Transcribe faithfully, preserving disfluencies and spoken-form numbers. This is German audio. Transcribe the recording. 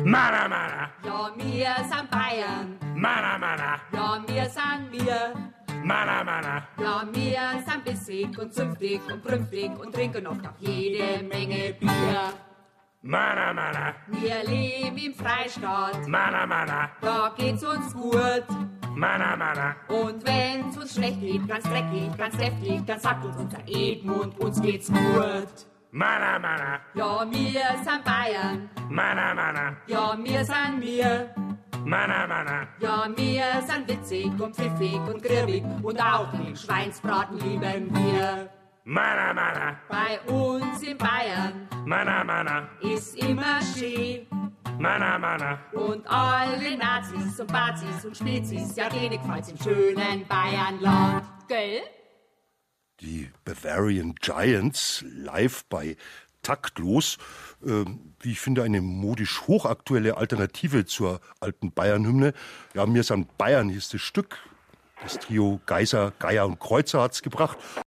Mana, mana. Ja, wir sind Bayern. Mana, mana. Ja, wir sind wir. Mana, mana. Ja, wir sind bissig und zünftig und prünftig und trinken oft auch jede Menge Bier. Mana, mana. Wir leben im Freistaat. Mana, mana. Da geht's uns gut. Mana, mana. Und wenn's uns schlecht geht, ganz dreckig, ganz heftig, dann sagt uns unser Edmund, uns geht's gut. Mana, mana. Ja, wir sind Bayern. Mana, mana. Ja, wir sind wir. Mana, mana. Ja, wir sind witzig und pfiffig und grirbig und auch den Schweinsbraten lieben wir. Mana, mana. Bei uns in Bayern Mana, mana. ist immer schön. Mana, mana. Und alle Nazis und Bazis und Spezies, ja, denen gefällt's im schönen Bayernland. Gell? Die Bavarian Giants live bei Taktlos, äh, wie ich finde, eine modisch hochaktuelle Alternative zur alten Bayern-Hymne. Ja, mir sind Bayern hieß das Stück. Das Trio Geiser, Geier und Kreuzer hat's gebracht.